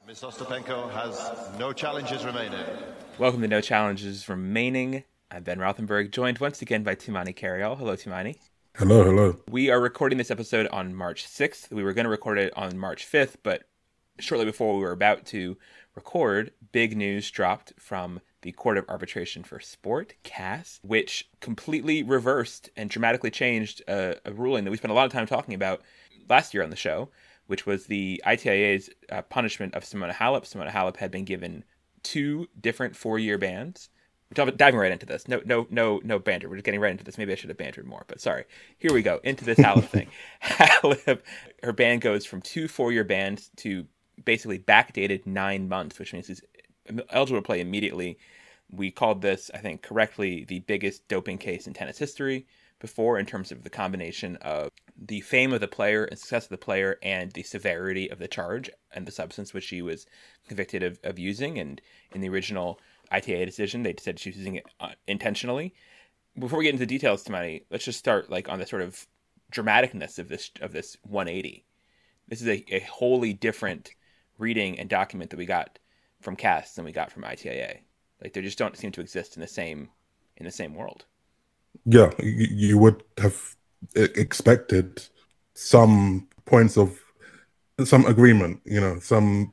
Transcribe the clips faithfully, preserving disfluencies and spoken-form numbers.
Miss Ostapenko has no challenges remaining. Welcome to No Challenges Remaining. I'm Ben Rothenberg, joined once again by Tumani Carriol. Hello, Tumani. Hello, hello. We are recording this episode on March sixth. We were going to record it on March fifth, but shortly before we were about to record, big news dropped from the Court of Arbitration for Sport, C A S, which completely reversed and dramatically changed a, a ruling that we spent a lot of time talking about last year on the show, which was the I T I A's uh, punishment of Simona Halep. Simona Halep had been given two different four-year bans. We're diving right into this. No, no, no, no banter. We're just getting right into this. Maybe I should have bantered more, but sorry. Here we go into this Halep thing. Halep, her ban goes from two four-year bans to basically backdated nine months, which means he's eligible to play immediately. We called this, I think, correctly, the biggest doping case in tennis history before, in terms of the combination of the fame of the player and success of the player and the severity of the charge and the substance which she was convicted of, of using. And in the original I T A decision, they said she was using it uh, intentionally. Before we get into the details, Tamani, let's just start like on the sort of dramaticness of this of this one eighty. This is a, a wholly different reading and document that we got from C A S than we got from I T I A. Like they just don't seem to exist in the same in the same world. Yeah, you, you would have expected some points of some agreement, you know, some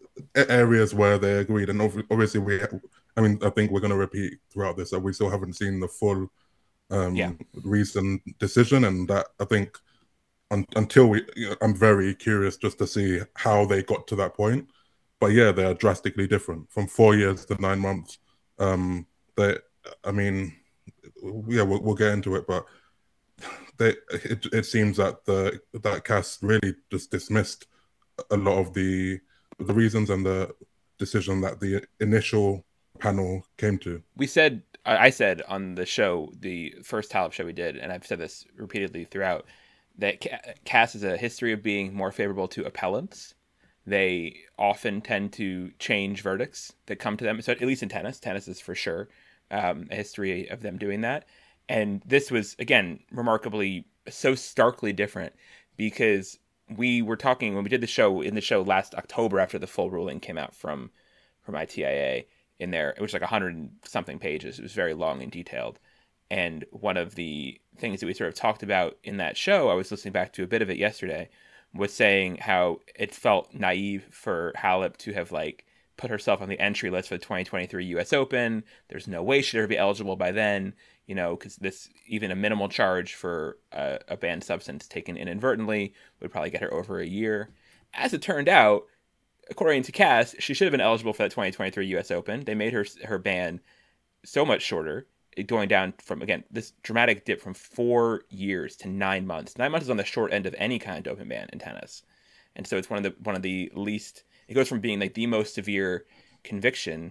areas where they agreed. And obviously, we, I mean, I think we're going to repeat throughout this that we still haven't seen the full um, yeah. recent decision. And that I think un, until we, you know, I'm very curious just to see how they got to that point. But yeah, they're drastically different from four years to nine months. Um, they, I mean, yeah, we'll, we'll get into it, but they, it, it seems that the that C A S really just dismissed a lot of the the reasons and the decision that the initial panel came to. We said, I said on the show, the first Halep show we did, and I've said this repeatedly throughout, that C A S has a history of being more favorable to appellants. They often tend to change verdicts that come to them, so at least in tennis. Tennis is for sure um, a history of them doing that. And this was, again, remarkably so starkly different because we were talking, when we did the show, in the show last October after the full ruling came out from, from I T I A in there, it was like one hundred something pages. It was very long and detailed. And one of the things that we sort of talked about in that show, I was listening back to a bit of it yesterday, was saying how it felt naive for Halep to have like put herself on the entry list for the twenty twenty-three U S Open. There's no way she'd ever be eligible by then, you know, because this, even a minimal charge for a, a banned substance taken inadvertently would probably get her over a year. As it turned out, according to C A S, she should have been eligible for that twenty twenty-three U S Open. They made her her ban so much shorter, going down from, again, this dramatic dip from four years to nine months. Nine months is on the short end of any kind of doping ban in tennis. And so it's one of the one of the least, it goes from being like the most severe conviction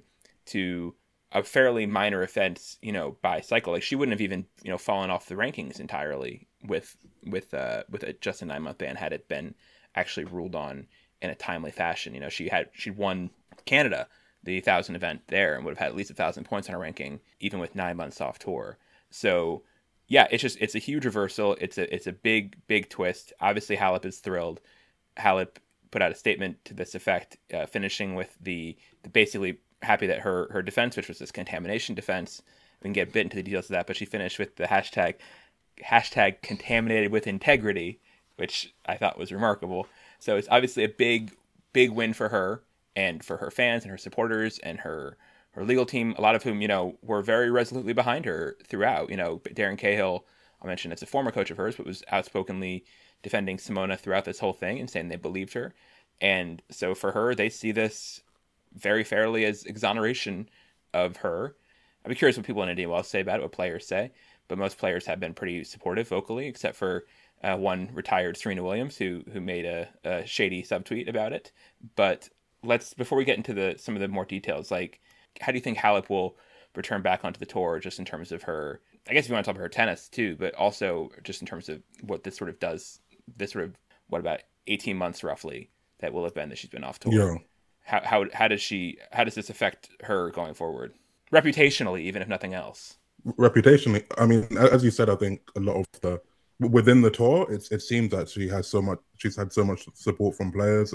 to a fairly minor offense, you know, by cycle. Like she wouldn't have even, you know, fallen off the rankings entirely with with uh with a just a nine month ban had it been actually ruled on in a timely fashion. You know, she had she won Canada, the thousand event there, and would have had at least a thousand points on her ranking, even with nine months off tour. So yeah, it's just, it's a huge reversal. It's a, it's a big, big twist. Obviously Halep is thrilled. Halep put out a statement to this effect, uh, finishing with the, the basically happy that her, her defense, which was this contamination defense, we can get a bit into the details of that, but she finished with the hashtag, hashtag contaminated with integrity, which I thought was remarkable. So it's obviously a big, big win for her, and for her fans and her supporters and her her legal team, a lot of whom, you know, were very resolutely behind her throughout. You know, Darren Cahill, I'll mention, it's a former coach of hers, but was outspokenly defending Simona throughout this whole thing and saying they believed her. And so for her, they see this very fairly as exoneration of her. I'd be curious what people in India will say about it, what players say. But most players have been pretty supportive vocally, except for uh, one retired Serena Williams who who made a, a shady subtweet about it. But let's, before we get into the some of the more details, like, how do you think Halep will return back onto the tour, just in terms of her, I guess if you want to talk about her tennis too, but also just in terms of what this sort of does, this sort of, what, about eighteen months roughly that will have been that she's been off tour. Yeah. How how how does she how does this affect her going forward, reputationally, even if nothing else? Reputationally, I mean, as you said, I think a lot of the within the tour, it's it seems that she has so much, she's had so much support from players that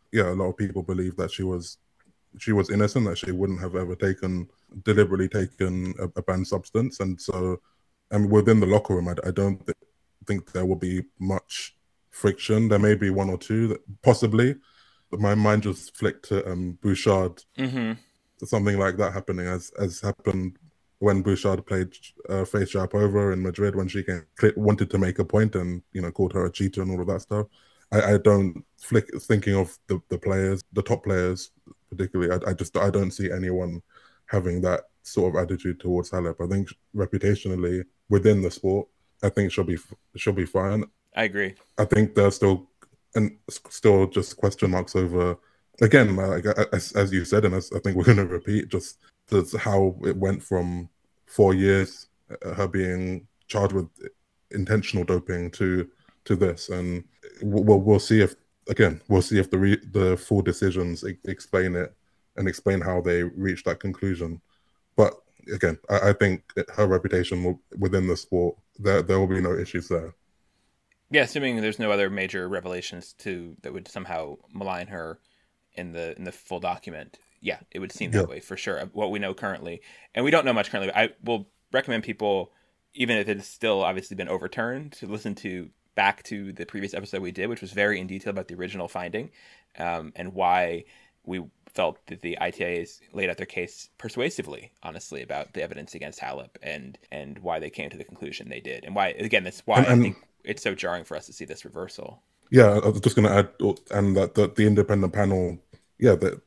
yeah, a lot of people believe that she was she was innocent, that she wouldn't have ever taken deliberately taken a, a banned substance, and so and within the locker room, I, I don't th- think there will be much friction. There may be one or two, that, possibly, but my mind just flicked to um, Bouchard, Mm-hmm. something like that happening, as as happened when Bouchard played uh, face Sharapova in Madrid when she came, wanted to make a point and you know called her a cheater and all of that stuff. I, I don't flick thinking of the, the players, the top players particularly. I, I just I don't see anyone having that sort of attitude towards Halep. I think reputationally within the sport, I think she'll be she'll be fine. I agree. I think there's still and still just question marks over again, like as, as you said, and as I think we're going to repeat, just that's how it went from four years uh, her being charged with intentional doping to to this, and we'll we'll see if again we'll see if the re, the full decisions e- explain it and explain how they reached that conclusion. But again, I, I think her reputation will, within the sport, there there will be no issues there. Yeah, assuming there's no other major revelations to that would somehow malign her in the in the full document. Yeah, it would seem Yeah. that way for sure. What we know currently, and we don't know much currently. I will recommend people, even if it's still obviously been overturned, to listen to back to the previous episode we did, which was very in detail about the original finding, um, and why we felt that the I T I As laid out their case persuasively, honestly, about the evidence against Halep and and why they came to the conclusion they did, and why again that's why And, I and think it's so jarring for us to see this reversal. yeah, I was just going to add, and that the, the independent panel, yeah, the,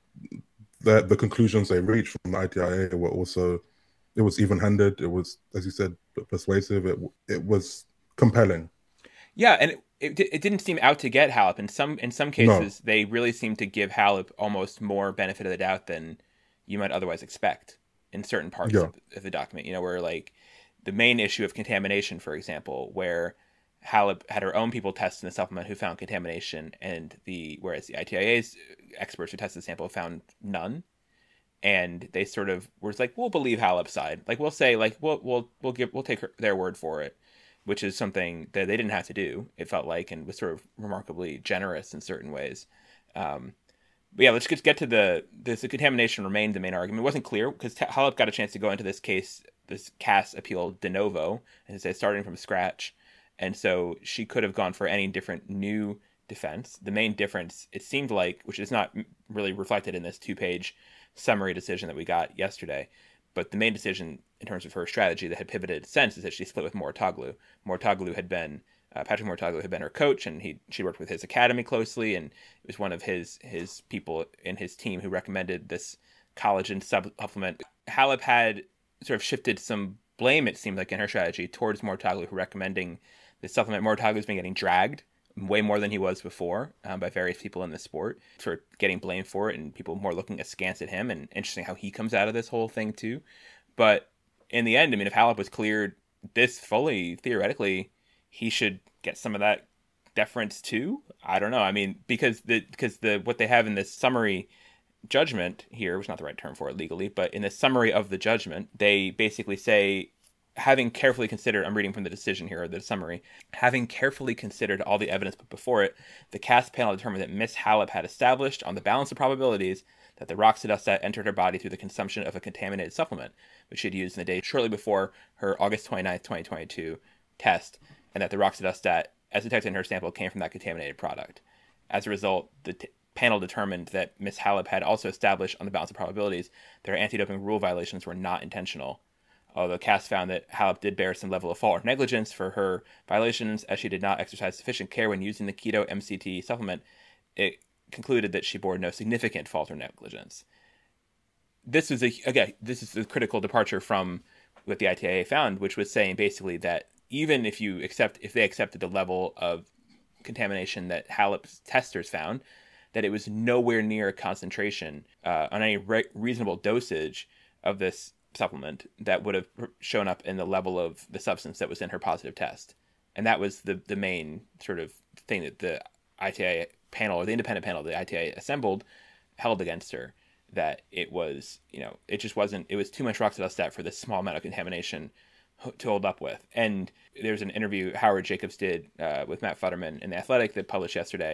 the the conclusions they reached from the I T I A were also, it was even-handed. It was, as you said, persuasive. It it was compelling. Yeah, and it, it, it didn't seem out to get Halep. In some in some No, cases, they really seemed to give Halep almost more benefit of the doubt than you might otherwise expect in certain parts yeah, of, of the document. You know, where like the main issue of contamination, for example, where Halep had her own people test in the supplement who found contamination, and the whereas the I T I A's experts who tested the sample found none, and they sort of were like, we'll believe Halep's side, like we'll say like we'll we'll we'll give we'll take her, their word for it, which is something that they didn't have to do. It felt like, and was sort of remarkably generous in certain ways. Um, but yeah, let's just get to the this the contamination remained the main argument. It wasn't clear because Halep got a chance to go into this case, this C A S appeal de novo, and say starting from scratch, and so she could have gone for any different new defense. The main difference, it seemed like, which is not really reflected in this two-page summary decision that we got yesterday, but the main decision in terms of her strategy that had pivoted since is that she split with Mouratoglou. Mouratoglou had been uh, Patrick Mouratoglou had been her coach, and he she worked with his academy closely, and it was one of his his people in his team who recommended this collagen supplement. Halep had sort of shifted some blame, it seemed like, in her strategy towards Mouratoglou, who recommending the supplement. Mouratoglou's been getting dragged way more than he was before um, by various people in the sport, sort of getting blamed for it, and people more looking askance at him. And interesting how he comes out of this whole thing too. But in the end, I mean, if Halep was cleared this fully, theoretically, he should get some of that deference too. I don't know. I mean, because the because the what they have in this summary judgment here, which is not the right term for it legally, but in the summary of the judgment, they basically say, having carefully considered, I'm reading from the decision here, the summary, having carefully considered all the evidence put before it, the C A S panel determined that Miss Halep had established, on the balance of probabilities, that the roxadustat entered her body through the consumption of a contaminated supplement, which she had used in the day shortly before her August twenty-ninth, twenty twenty-two test, and that the roxadustat, as detected in her sample, came from that contaminated product. As a result, the t- panel determined that Miss Halep had also established, on the balance of probabilities, that her anti-doping rule violations were not intentional. Although C A S found that Halep did bear some level of fault or negligence for her violations, as she did not exercise sufficient care when using the keto M C T supplement, it concluded that she bore no significant fault or negligence. This was a again, this is a critical departure from what the I T I A found, which was saying basically that even if you accept, if they accepted the level of contamination that Halep's testers found, that it was nowhere near a concentration uh, on any re- reasonable dosage of this supplement that would have shown up in the level of the substance that was in her positive test. And that was the the main sort of thing that the I T I A panel, or the independent panel the I T I A assembled, held against her, that it was, you know, it just wasn't, it was too much roxadustat for this small amount of contamination to hold up with. And there's an interview Howard Jacobs did uh, with Matt Futterman in The Athletic that published yesterday,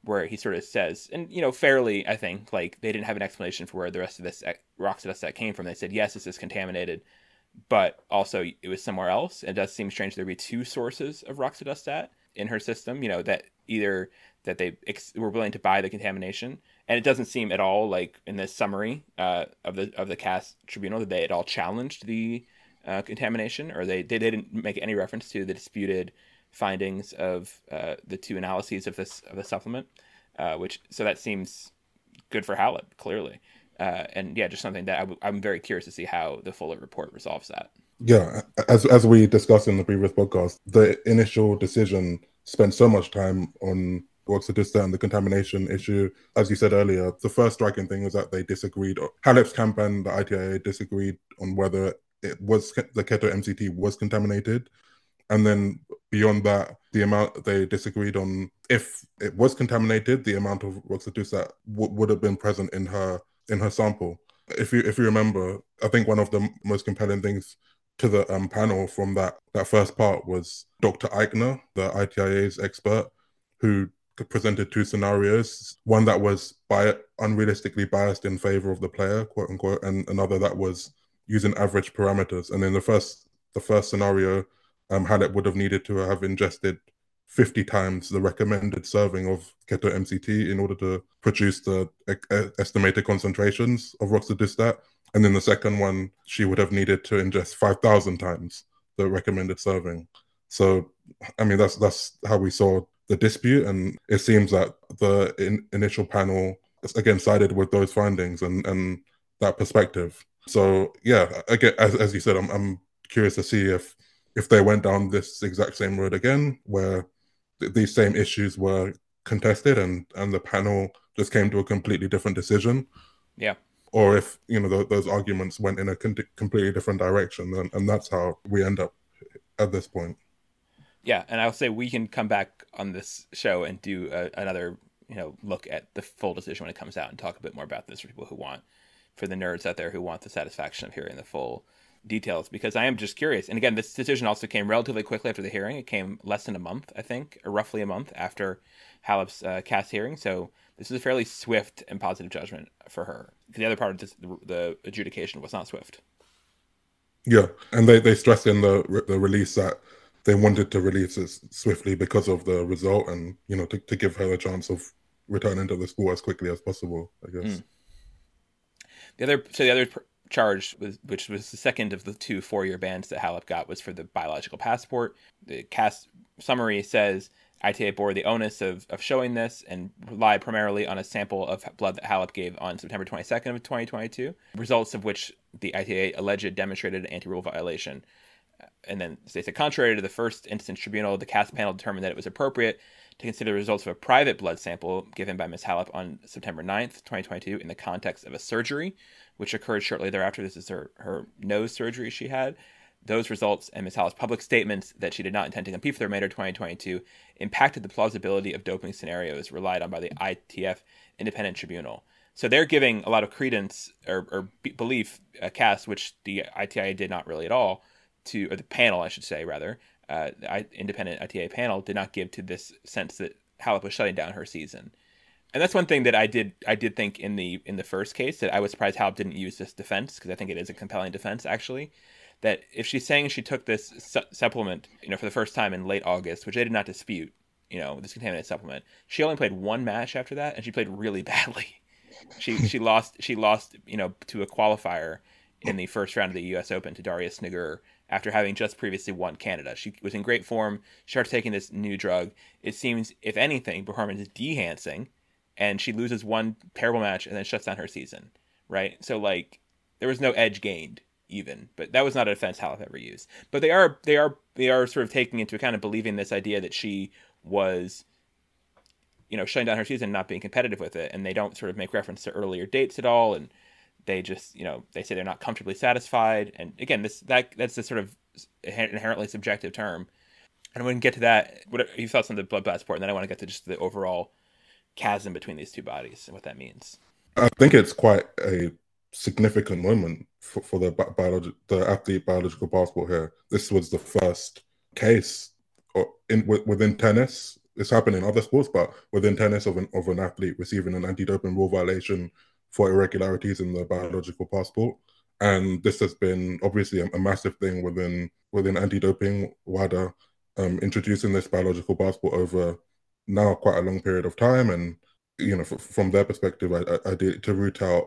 where he sort of says, and you know, fairly, I think, like they didn't have an explanation for where the rest of this roxadustat came from. They said, yes, this is contaminated, but also it was somewhere else. It does seem strange there be two sources of roxadustat in her system, you know, that either that they ex- were willing to buy the contamination, and it doesn't seem at all like in this summary uh, of the of the Cass Tribunal that they at all challenged the uh, contamination, or they, they didn't make any reference to the disputed findings of uh, the two analyses of this of the supplement, uh, which so that seems good for Halep, clearly. Uh, and yeah, just something that I w- I'm very curious to see how the Fuller report resolves that. Yeah, as as we discussed in the previous podcast, the initial decision spent so much time on roxadustat and the contamination issue. As you said earlier, the first striking thing was that they disagreed. Halep's camp and the I T I A disagreed on whether it was the keto M C T was contaminated. And then beyond that, the amount they disagreed on if it was contaminated, the amount of roxadustat w- would have been present in her in her sample. If you if you remember, I think one of the most compelling things to the um, panel from that that first part was Doctor Eichner, the I T I A's expert, who presented two scenarios: one that was bi- unrealistically biased in favor of the player, quote unquote, and another that was using average parameters. And in the first the first scenario, um, Halep would have needed to have ingested fifty times the recommended serving of keto M C T in order to produce the e- estimated concentrations of roxadustat. And then the second one, she would have needed to ingest five thousand times the recommended serving. So, I mean, that's that's how we saw the dispute. And it seems that the in, initial panel, again, sided with those findings and, and that perspective. So, yeah, again, as, as you said, I'm, I'm curious to see if if they went down this exact same road again, where th- these same issues were contested and, and the panel just came to a completely different decision. Yeah. Or if, you know, th- those arguments went in a con- completely different direction. And, and that's how we end up at this point. Yeah, and I'll say we can come back on this show and do a, another, you know, look at the full decision when it comes out and talk a bit more about this for people who want, for the nerds out there who want the satisfaction of hearing the full details, because I am just curious. And again, this decision also came relatively quickly after the hearing. It came less than a month, I think, or roughly a month after Halep's uh, Cass hearing. So this is a fairly swift and positive judgment for her. The other part of this, the, the adjudication was not swift. Yeah, and they, they stressed in the the release that they wanted to release it swiftly because of the result and, you know, to, to give her a chance of returning to the school as quickly as possible, I guess. Mm. The other, so the other charge, was, which was the second of the two four-year bans that Halep got, was for the biological passport. The Cass summary says I T A bore the onus of, of showing this and relied primarily on a sample of blood that Halep gave on September twenty-second of twenty twenty-two, results of which the I T A alleged demonstrated an anti-rule violation. And then they said, contrary to the first instance tribunal, the Cass panel determined that it was appropriate to consider the results of a private blood sample given by Miz Halep on September ninth, twenty twenty-two, in the context of a surgery, which occurred shortly thereafter. This is her, her nose surgery she had. Those results and Miz Halep's public statements that she did not intend to compete for the remainder of twenty twenty-two impacted the plausibility of doping scenarios relied on by the I T F Independent Tribunal. So they're giving a lot of credence or, or belief, uh, Cass, which the I T I A did not really at all, to, or the panel, I should say, rather, uh, the independent I T A panel did not give to this sense that Halep was shutting down her season. And that's one thing that I did I did think in the in the first case, that I was surprised Halep didn't use this defense, because I think it is a compelling defense, actually, that if she's saying she took this su- supplement, you know, for the first time in late August, which they did not dispute, you know, this contaminated supplement, she only played one match after that, and she played really badly. She she lost she lost you know to a qualifier in the first round of the U S Open to Daria Snegur after having just previously won Canada. She was in great form. She starts taking this new drug. It seems, if anything, Bohorman is dehancing, and she loses one terrible match and then shuts down her season, right? So, like, there was no edge gained even, but that was not a defense Halep ever used. But they are they are they are sort of taking into account and believing this idea that she was, you know, shutting down her season, not being competitive with it, and they don't sort of make reference to earlier dates at all, and they just, you know, they say they're not comfortably satisfied. And again, this that that's a sort of inherently subjective term. And I wouldn't get to that. What are your thoughts on the blood passport? And then I want to get to just the overall chasm between these two bodies and what that means. I think it's quite a significant moment for, for the biologi- the athlete biological passport here. This was the first case or in within tennis it's happened in other sports, but within tennis, of an of an athlete receiving an anti-doping rule violation for irregularities in the biological passport. And this has been obviously a, a massive thing within within anti-doping WADA, um, introducing this biological passport over now quite a long period of time. And you know, f- from their perspective, I, I, I did to root out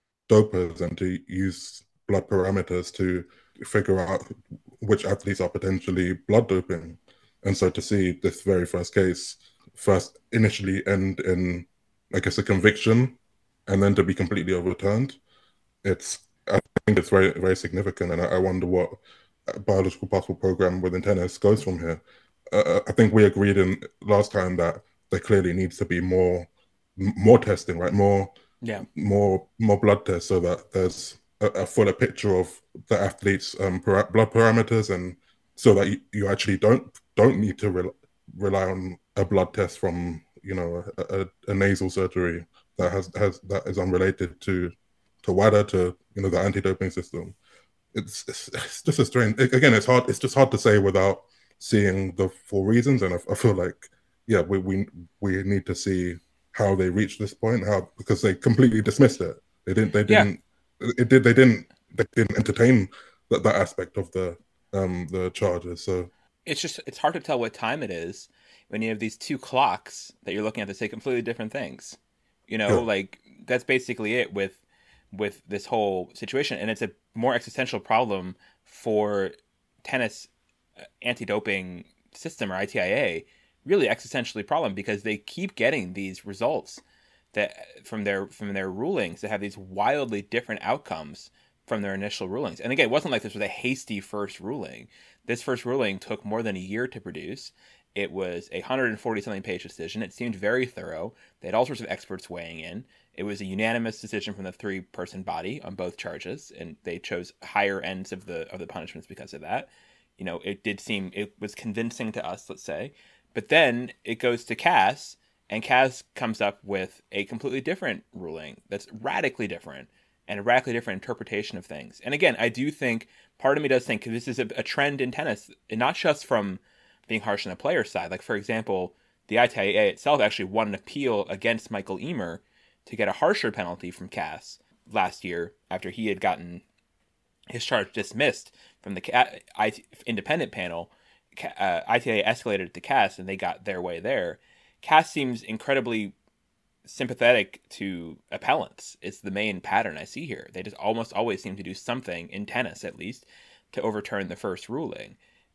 dopers and to use blood parameters to figure out which athletes are potentially blood doping. And so to see this very first case first initially end in, I guess, a conviction and then to be completely overturned, it's I think it's very very significant, and I, I wonder what a biological passport program within tennis goes from here. Uh, I think we agreed in last time that there clearly needs to be more more testing, right? More Yeah. more more blood tests so that there's a, a fuller picture of the athlete's um, para- blood parameters, and so that you, you actually don't don't need to re- rely on a blood test from you know a, a, a nasal surgery that has has that is unrelated to to WADA, to you know the anti-doping system. It's, it's it's just a strange. Again, it's hard. It's just hard to say without seeing the full reasons, and I, I feel like yeah, we we we need to see how they reached this point, how because they completely dismissed it. They didn't. They Yeah. didn't. It did. They didn't. They didn't entertain that, that aspect of the um the charges. So It's just it's hard to tell what time it is when you have these two clocks that you're looking at that say completely different things. You know, yeah, like that's basically it with with this whole situation, and it's a more existential problem for tennis uh, anti-doping system or I T I A. Really existentially problem because they keep getting these results that from their from their rulings that have these wildly different outcomes from their initial rulings. And again, it wasn't like this was a hasty first ruling. This first ruling took more than a year to produce. It was a one hundred forty something page decision. It seemed very thorough. They had all sorts of experts weighing in. It was a unanimous decision from the three person body on both charges, and they chose higher ends of the of the punishments because of that. You know, it did seem it was convincing to us, let's say. But then it goes to Cass, and Cass comes up with a completely different ruling that's radically different and a radically different interpretation of things. And again, I do think part of me does think this is a, a trend in tennis, and not just from being harsh on the player side. Like, for example, the I T I A itself actually won an appeal against Michael Emer to get a harsher penalty from Cass last year after he had gotten his charge dismissed from the independent panel. Uh, I T A A escalated it to Cass, and they got their way there. Cass seems incredibly sympathetic to appellants. It's the main pattern I see here. They just almost always seem to do something, in tennis at least, to overturn the first ruling.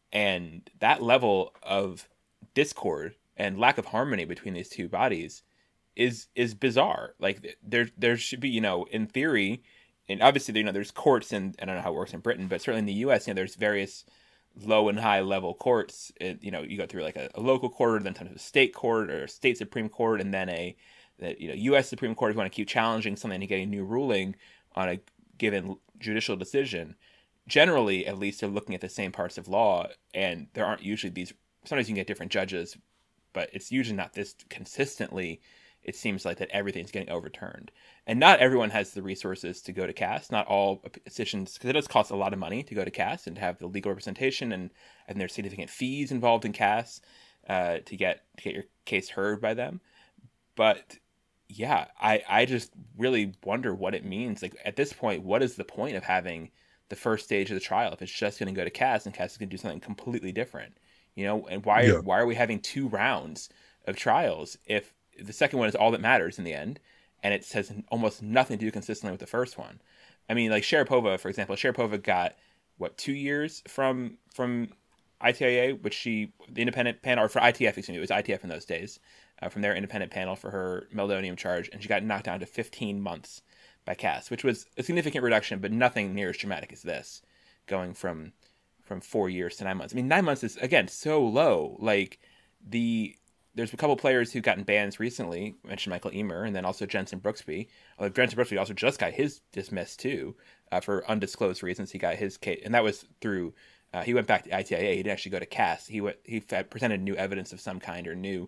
And that level of discord and lack of harmony between these two bodies is is bizarre. Like there there should be, you know, in theory, and obviously, you know, there's courts, and I don't know how it works in Britain, but certainly in the U S, you know, there's various low and high level courts. It, you know, you go through like a, a local court, or then sometimes a state court or a state Supreme Court, and then a the, you know, U S Supreme Court. If you want to keep challenging something and getting a new ruling on a given judicial decision, generally, at least, they're looking at the same parts of law, and there aren't usually these. Sometimes you can get different judges, but it's usually not this consistently. It seems like that everything's getting overturned, and not everyone has the resources to go to Cass. Not all decisions, because it does cost a lot of money to go to Cass and to have the legal representation, and and there's significant fees involved in Cass uh, to get to get your case heard by them. But yeah, I I just really wonder what it means. Like at this point, what is the point of having the first stage of the trial if it's just going to go to Cass and Cass is going to do something completely different? You know, and why yeah, why are we having two rounds of trials if the second one is all that matters in the end, and it has almost nothing to do consistently with the first one? I mean, like Sharapova, for example. Sharapova got what two years from from I T I A, which she the independent panel, or for I T F, excuse me, it was I T F in those days, uh, from their independent panel for her meldonium charge, and she got knocked down to fifteen months by Cass, which was a significant reduction, but nothing near as dramatic as this, going from from four years to nine months. I mean, nine months is again so low. Like the there's a couple players who've gotten bans recently. I mentioned Michael Emer, and then also Jensen Brooksby. Although Jensen Brooksby also just got his dismissed too, uh, for undisclosed reasons. He got his case, and that was through. Uh, he went back to I T I A. He didn't actually go to Cass. He went. He presented new evidence of some kind or new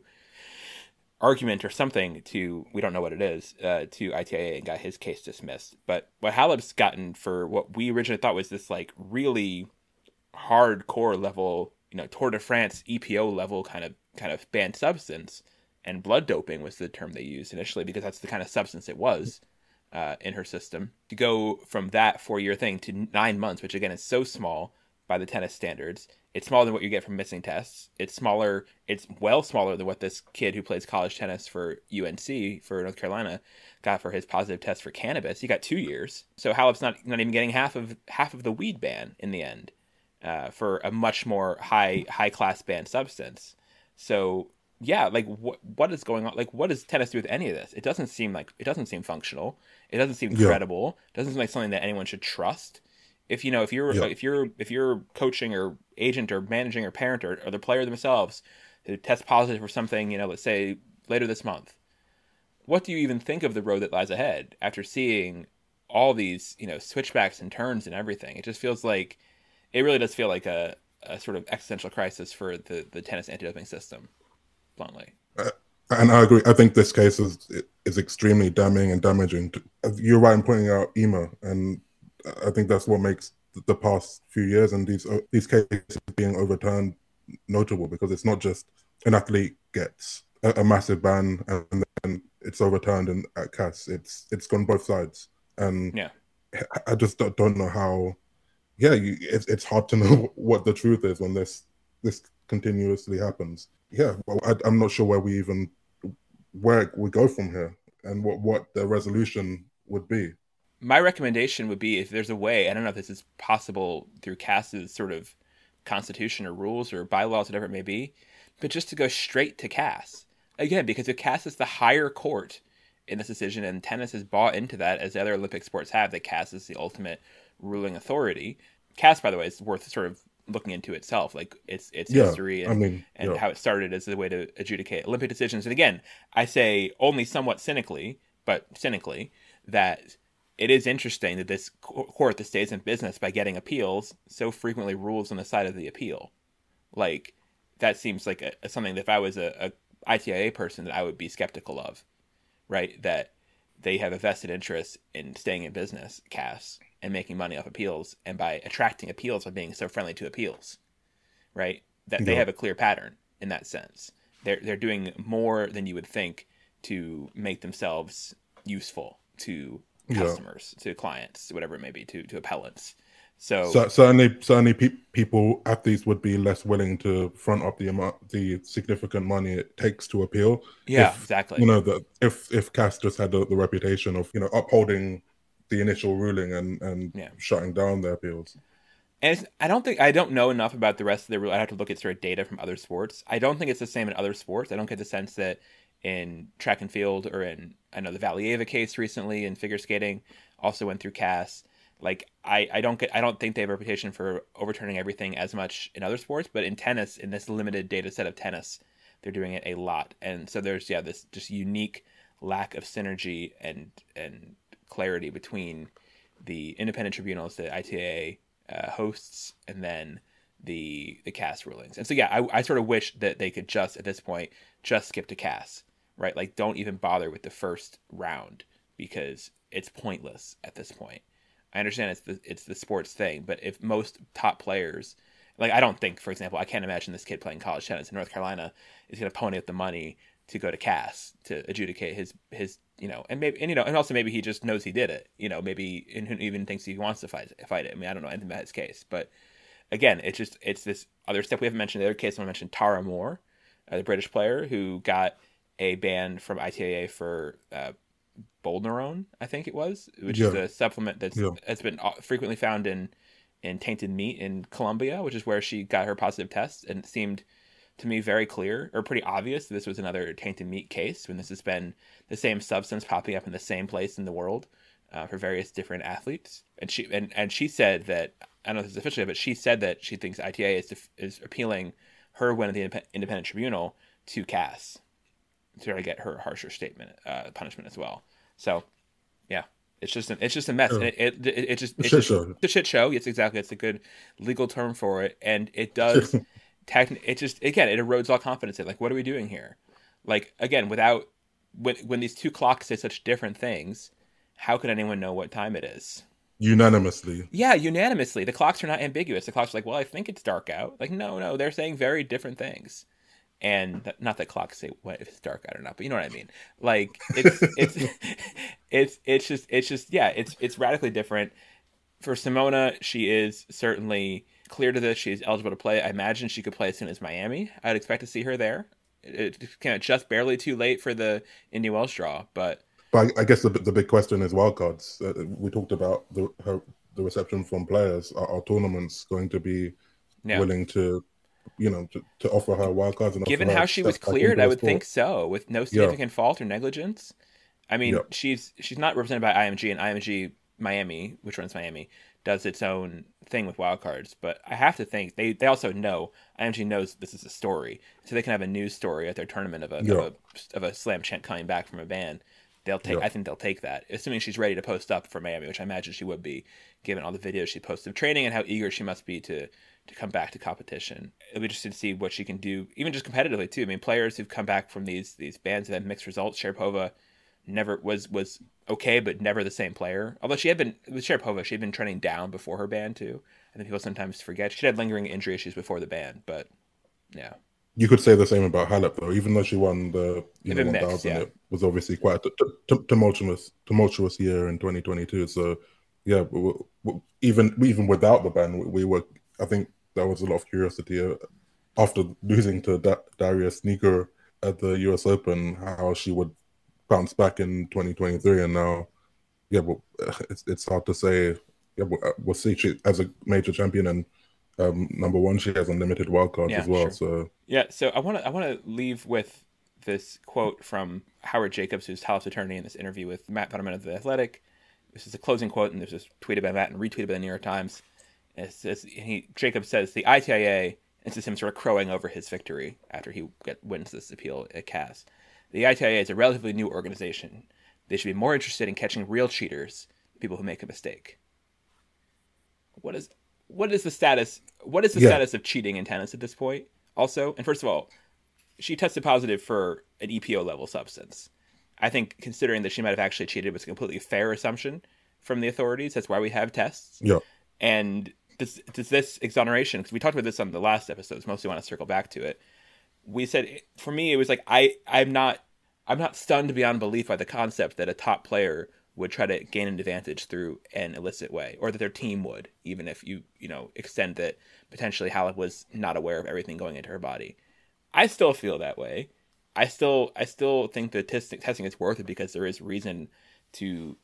argument or something to, we don't know what it is, uh, to I T I A, and got his case dismissed. But what Halep's gotten for what we originally thought was this like really hardcore level, you know, Tour de France E P O level kind of kind of banned substance, and blood doping was the term they used initially because that's the kind of substance it was uh, in her system. To go from that four-year thing to nine months, which again is so small by the tennis standards. It's smaller than what you get from missing tests. It's smaller. It's well smaller than what this kid who plays college tennis for U N C for North Carolina got for his positive test for cannabis. He got two years. So Halep's not not even getting half of half of the weed ban in the end uh, for a much more high high class banned substance. So yeah, like what what is going on? Like what does tennis do with any of this? It doesn't seem like it doesn't seem functional. It doesn't seem Yeah. credible. It doesn't seem like something that anyone should trust. If you know, if you're Yeah. if you're if you're coaching or agent or managing or parent or, or the player themselves who tests positive for something, you know, let's say later this month, what do you even think of the road that lies ahead after seeing all these, you know, switchbacks and turns and everything? It just feels like it really does feel like a, a sort of existential crisis for the, the tennis anti-doping system, bluntly. Uh, and I agree. I think this case is is extremely damning and damaging. To, you're right in pointing out E M A, and I think that's what makes the past few years and these uh, these cases being overturned notable, because it's not just an athlete gets a, a massive ban and then it's overturned and at C A S. It's it's gone both sides, and Yeah. I just don't, don't know how. Yeah, you, it's it's hard to know what the truth is when this this continuously happens. Yeah, well, I, I'm not sure where we even where we go from here and what what the resolution would be. My recommendation would be if there's a way, I don't know if this is possible through CAS's sort of constitution or rules or bylaws, whatever it may be, but just to go straight to C A S. Again, because if C A S is the higher court in this decision, and tennis has bought into that, as the other Olympic sports have, that C A S is the ultimate ruling authority. C A S, by the way, is worth sort of looking into itself, like its its Yeah, history and, I mean, and yeah. how it started as a way to adjudicate Olympic decisions. And again, I say only somewhat cynically, but cynically, that it is interesting that this court that stays in business by getting appeals so frequently rules on the side of the appeal. Like, that seems like a, something that if I was a, a I T I A person that I would be skeptical of, right? That they have a vested interest in staying in business, C A S, and making money off appeals, and by attracting appeals by being so friendly to appeals, right? That they Yeah. have a clear pattern in that sense. They're they're doing more than you would think to make themselves useful to Yeah. customers, to clients, whatever it may be, to to appellants. So, So certainly, certainly, pe- people athletes would be less willing to front up the amount, the significant money it takes to appeal. yeah, if, exactly. You know, that if if C A S just had the, the reputation of you know upholding the initial ruling and and Yeah. shutting down their appeals. And it's, I don't think I don't know enough about the rest of the rule. I have to look at sort of data from other sports. I don't think it's the same in other sports. I don't get the sense that in track and field or in I know the Valieva case recently in figure skating also went through C A S. Like I, I don't get I don't think they have a reputation for overturning everything as much in other sports, but in tennis, in this limited data set of tennis, they're doing it a lot. And so there's yeah this just unique lack of synergy and and clarity between the independent tribunals that I T A A uh, hosts and then the the C A S rulings. And so yeah, I, I sort of wish that they could just at this point just skip to C A S, right? Like don't even bother with the first round because it's pointless at this point. I understand it's the it's the sports thing, but if most top players, like I don't think, for example, I can't imagine this kid playing college tennis in North Carolina is going to pony up the money to go to C A S to adjudicate his his you know, and maybe and you know, and also maybe he just knows he did it, you know, maybe and who even thinks he wants to fight fight it. I mean, I don't know anything about his case, but again, it's just it's this other step we haven't mentioned. The other case I want to mention, Tara Moore, uh, the British player who got a ban from I T A A for uh, Boldenone, I think it was, which Yeah. is a supplement that's Yeah. has been frequently found in in tainted meat in Colombia, which is where she got her positive test, and it seemed to me very clear or pretty obvious that this was another tainted meat case when this has been the same substance popping up in the same place in the world uh, for various different athletes. And she and, and she said that I don't know if this is officially, but she said that she thinks I T A A is def- is appealing her win at the indep- independent tribunal to C A S to try to get her harsher statement uh, punishment as well. So, yeah, it's just an, it's just a mess. Yeah. It, it, it, it just A it's shit just, show. It's a shit show. Yes, exactly. It's a good legal term for it, and it does. techn- it just again it erodes all confidence. In like, what are we doing here? Like again, without when when these two clocks say such different things, how could anyone know what time it is? unanimously. Yeah, unanimously. The clocks are not ambiguous. The clocks are like, well, I think it's dark out. Like, no, no, they're saying very different things. And th- not that clocks say what if it's dark out or not, but you know what I mean. Like, it's it's it's it's just it's just yeah, it's it's radically different. For Simona, she is certainly clear to this. She's eligible to play. I imagine she could play as soon as Miami. I'd expect to see her there. It kind of just barely too late for the Indy Wells draw, but But I, I guess the the big question is wildcards. Uh, we talked about the her, the reception from players. Are, are tournaments going to be no. willing to, you know, to, to offer her wildcards and offer Given her how a she was step back cleared, into I the would think sport? so, with no Yeah, significant fault or negligence. I yeah, mean, she's she's not represented by I M G, and I M G Miami, which runs Miami, does its own thing with wildcards. But I have to think they, they also know I M G knows this is a story, so they can have a news story at their tournament of a of yeah, a of a slam champ coming back from a ban. They'll take. yeah, I think they'll take that, assuming she's ready to post up for Miami, which I imagine she would be, given all the videos she posts of training and how eager she must be to to come back to competition. It'll be interesting to see what she can do, even just competitively too. I mean, players who've come back from these these bans have had mixed results. Sharapova never was was okay, but never the same player. Although she had been with Sharapova, she had been trending down before her ban too. I think people sometimes forget she had lingering injury issues before the ban, but yeah, you could say the same about Halep though. Even though she won the you they've know been mixed. one thousand, Yeah, it was obviously quite a t- t- tumultuous tumultuous year in twenty twenty-two. So yeah, we, we, even even without the ban, we, we were. I think there was a lot of curiosity uh, after losing to da- Darius Sneaker at the U S Open, how she would bounce back in twenty twenty-three, and now yeah, but it's it's hard to say. Yeah, we'll, we'll see. She as a major champion and um, number one, she has unlimited wildcards as yeah, well. sure. So Yeah, so I want to I want to leave with this quote from Howard Jacobs, who's Halep's attorney, in this interview with Matt Futterman of the Athletic. This is a closing quote, and this was tweeted by Matt and retweeted by the New York Times. And it says, he Jacobs says the I T I A, this is him sort of crowing over his victory after he get, wins this appeal at C A S. The I T I A is a relatively new organization. They should be more interested in catching real cheaters, people who make a mistake. What is what is the status? What is the yeah, status of cheating in tennis at this point? Also, and first of all, she tested positive for an E P O level substance. I think considering that she might have actually cheated was a completely fair assumption from the authorities. That's why we have tests. yeah, And does, does this exoneration, because we talked about this on the last episodes, mostly want to circle back to it. We said, for me, it was like, I, I'm not, I'm not stunned beyond belief by the concept that a top player would try to gain an advantage through an illicit way, or that their team would, even if you, you know, extend that potentially Halep was not aware of everything going into her body. I still feel that way. I still, I still think the testing, testing is worth it because there is reason to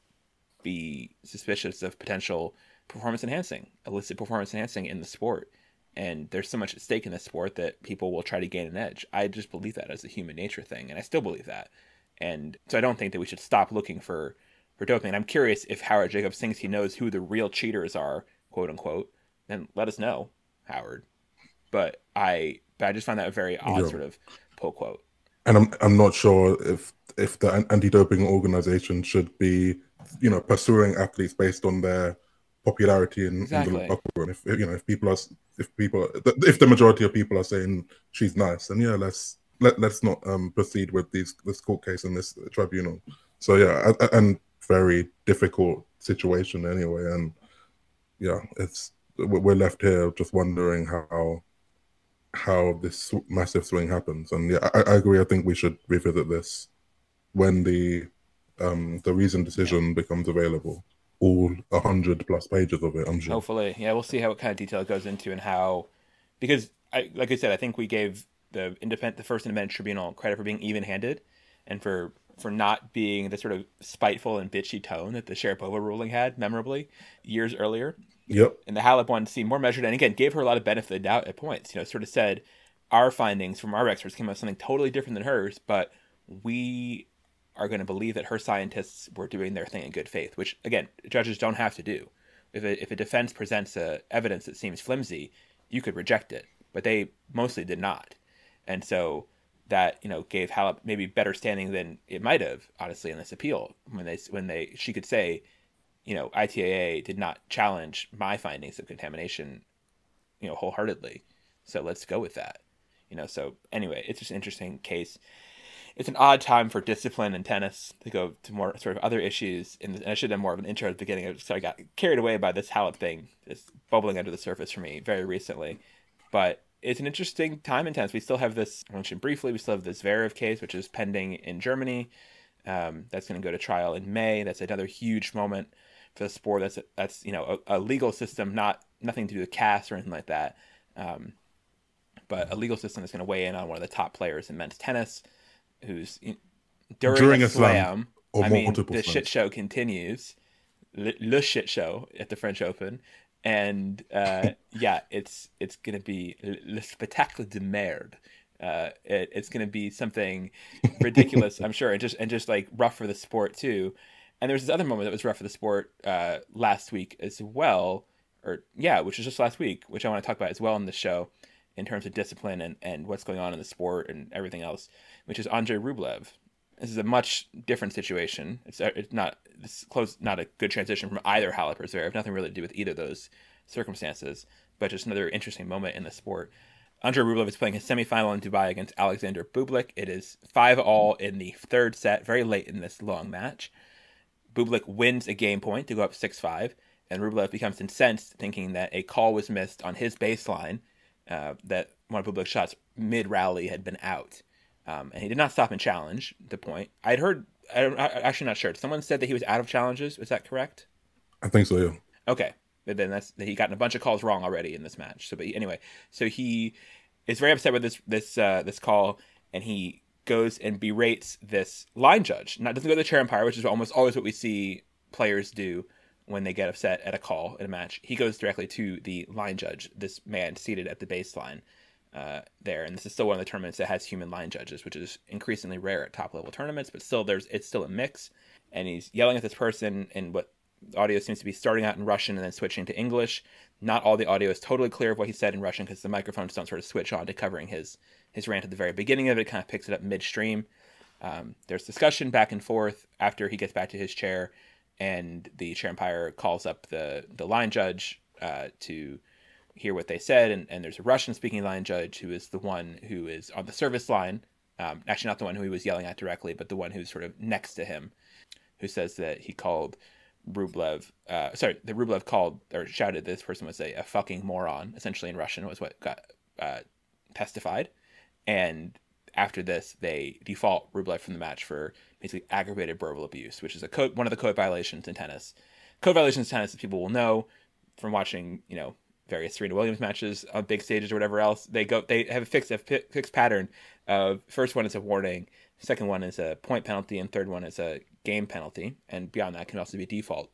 be suspicious of potential performance enhancing, illicit performance enhancing in the sport. And there's so much at stake in this sport that people will try to gain an edge. I just believe that as a human nature thing, and I still believe that. And so I don't think that we should stop looking for for doping. And I'm curious if Howard Jacobs thinks he knows who the real cheaters are, quote unquote. Then let us know, Howard. But I, but I just find that a very odd yeah. sort of pull quote. And I'm I'm not sure if if the anti-doping organization should be, you know, pursuing athletes based on their popularity in, in the Exactly. locker room. If you know, if people are, if people, if the majority of people are saying she's nice, then yeah, let's let let's not um proceed with these this court case and this tribunal. So yeah, and very difficult situation anyway, and yeah, it's we're left here just wondering how how this massive swing happens. And yeah, I, I agree. I think we should revisit this when the um the reasoned Yeah. decision becomes available. All a hundred plus pages of it, I'm sure. Hopefully, yeah, we'll see how what kind of detail it goes into and how, because I like I said, I think we gave the independent, the first independent tribunal credit for being even-handed, and for for not being the sort of spiteful and bitchy tone that the Sharapova ruling had memorably years earlier. Yep. And the Halep one seemed more measured, and again gave her a lot of benefit of the doubt at points. You know, sort of said our findings from our experts came out something totally different than hers, but we are going to believe that her scientists were doing their thing in good faith, which again judges don't have to do. If a, if a defense presents a evidence that seems flimsy, you could reject it, but they mostly did not, and so that you know gave Halep maybe better standing than it might have honestly in this appeal when they when they she could say, you know, I T A A did not challenge my findings of contamination, you know, wholeheartedly, so let's go with that, you know. So anyway, it's just an interesting case. it's an odd time for discipline in tennis to go to more sort of other issues. In the, and I should have done more of an intro at the beginning. I just sort of got carried away by this Halep thing, just bubbling under the surface for me very recently. But it's an interesting time in tennis. We still have this, I mentioned briefly, we still have this Zverev case, which is pending in Germany. Um, that's going to go to trial in May. That's another huge moment for the sport. That's, that's you know, a, a legal system, not nothing to do with C A S or anything like that. Um, but a legal system that's going to weigh in on one of the top players in men's tennis, who's during, during a slam. slam I mean, the slams. Shit show continues. Le, le shit show at the French Open. And uh, yeah, it's it's going to be le spectacle de merde. Uh, it, it's going to be something ridiculous, I'm sure, and just and just like rough for the sport too. And there was this other moment that was rough for the sport uh, last week as well, or yeah, which was just last week, which I want to talk about as well in the show, in terms of discipline and, and what's going on in the sport and everything else, which is Andrei Rublev. This is a much different situation. It's it's not it's close, not a good transition from either Halep or Zverev. Nothing really to do with either of those circumstances, but just another interesting moment in the sport. Andrei Rublev is playing his semifinal in Dubai against Alexander Bublik. It is five all in the third set, very late in this long match. Bublik wins a game point to go up six five, and Rublev becomes incensed, thinking that a call was missed on his baseline, uh, that one of Bublik's shots mid-rally had been out. Um, and he did not stop and challenge the point. I'd heard, I'm actually not sure. Someone said that he was out of challenges. Was that correct? I think so, yeah. Okay. But then that's that he gotten a bunch of calls wrong already in this match. So, but he, anyway, so he is very upset with this this uh, this call, and he goes and berates this line judge. Not doesn't go to the chair umpire, which is almost always what we see players do when they get upset at a call in a match. He goes directly to the line judge, this man seated at the baseline uh, there. And this is still one of the tournaments that has human line judges, which is increasingly rare at top level tournaments, but still there's it's still a mix. And he's yelling at this person in what the audio seems to be starting out in Russian and then switching to English. Not all the audio is totally clear of what he said in Russian because the microphones don't sort of switch on to covering his, his rant at the very beginning of it. It kind of picks it up midstream. Um, there's discussion back and forth after he gets back to his chair, and the chair umpire calls up the, the line judge uh, to hear what they said. And, and there's a Russian-speaking line judge who is the one who is on the service line. Um, actually, not the one who he was yelling at directly, but the one who's sort of next to him, who says that he called Rublev, uh, sorry, the Rublev called or shouted this person was a, a fucking moron, essentially in Russian was what got uh, testified. And after this, they default Rublev from the match for basically aggravated verbal abuse, which is a code, one of the code violations in tennis. Code violations in tennis, as people will know from watching, you know, various Serena Williams matches on big stages or whatever else. They go, they have a fixed, a fixed pattern of first one is a warning, second one is a point penalty, and third one is a game penalty, and beyond that can also be default.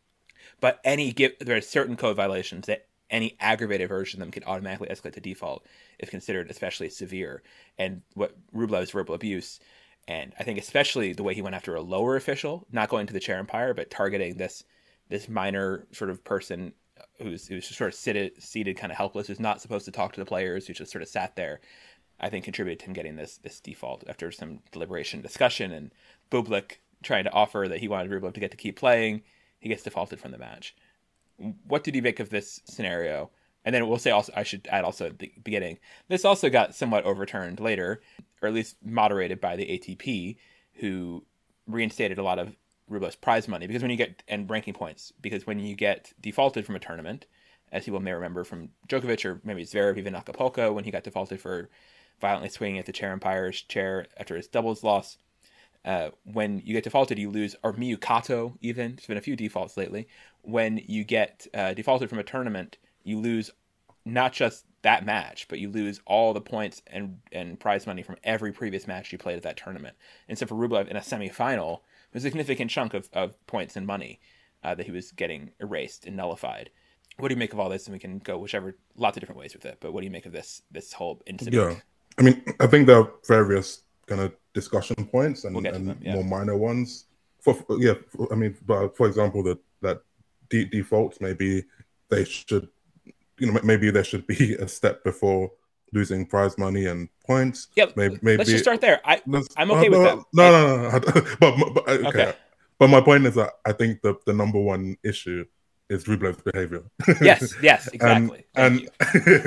But any give there are certain code violations that any aggravated version of them can automatically escalate to default if considered especially severe. And what Rublev's verbal abuse, and I think especially the way he went after a lower official, not going to the chair umpire, but targeting this this minor sort of person who's who's sort of seated, seated kind of helpless, who's not supposed to talk to the players, who just sort of sat there, I think contributed to him getting this this default after some deliberation discussion. And Bublik trying to offer that he wanted Rublev to get to keep playing, he gets defaulted from the match. What did you make of this scenario? And then we'll say also, I should add also at the beginning, this also got somewhat overturned later, or at least moderated by the A T P, who reinstated a lot of Rublev's prize money, because when you get, and ranking points, because when you get defaulted from a tournament, as people may remember from Djokovic or maybe Zverev, even Acapulco, when he got defaulted for violently swinging at the chair umpire's chair after his doubles loss. Uh, when you get defaulted, you lose, or Miyu Kato even, there's been a few defaults lately. When you get uh, defaulted from a tournament, you lose not just that match, but you lose all the points and, and prize money from every previous match you played at that tournament. And so for Rublev in a semifinal, it was a significant chunk of, of points and money uh, that he was getting erased and nullified. What do you make of all this? And we can go whichever, lots of different ways with it, but what do you make of this this whole incident? Yeah, I mean, I think there are various kind of discussion points and, we'll and them, yeah. more minor ones. For, for yeah, for, I mean, but for example, that that de- defaults maybe they should, you know, maybe there should be a step before losing prize money and points. Yeah, maybe, maybe let's just start there. I I'm okay uh, with no, that. No, no, no, no. but, but okay. okay. But my point is that I think the the number one issue is Rublev's behavior. Yes, yes, and exactly. Thank and you.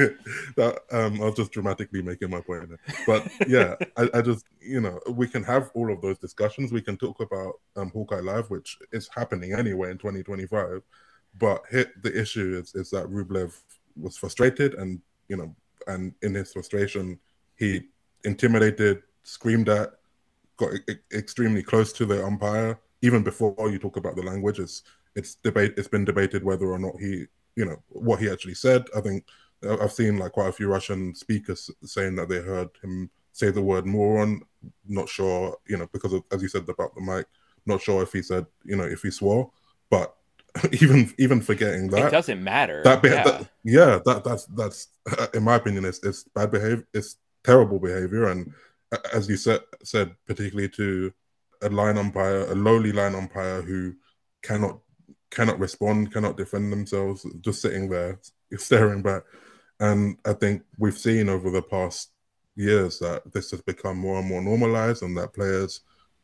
that, um, I was just dramatically making my point there. But yeah, I, I just you know we can have all of those discussions. We can talk about um, Hawkeye Live, which is happening anyway in twenty twenty-five. But hit the issue is is that Rublev was frustrated, and you know, and in his frustration, he intimidated, screamed at, got e- extremely close to the umpire. Even before you talk about the language, it's it's debate. It's been debated whether or not he, you know, what he actually said. I think I've seen like quite a few Russian speakers saying that they heard him say the word moron. Not sure, you know, because of, as you said about the mic, not sure if he said, you know, if he swore. But even even forgetting It that, doesn't matter. that, be- Yeah. that yeah, that that's that's in my opinion, it's it's bad behavior. It's terrible behavior, and as you said said particularly to a line umpire, a lowly line umpire who cannot cannot respond, cannot defend themselves, just sitting there staring back. And I think we've seen over the past years that this has become more and more normalized, and that players,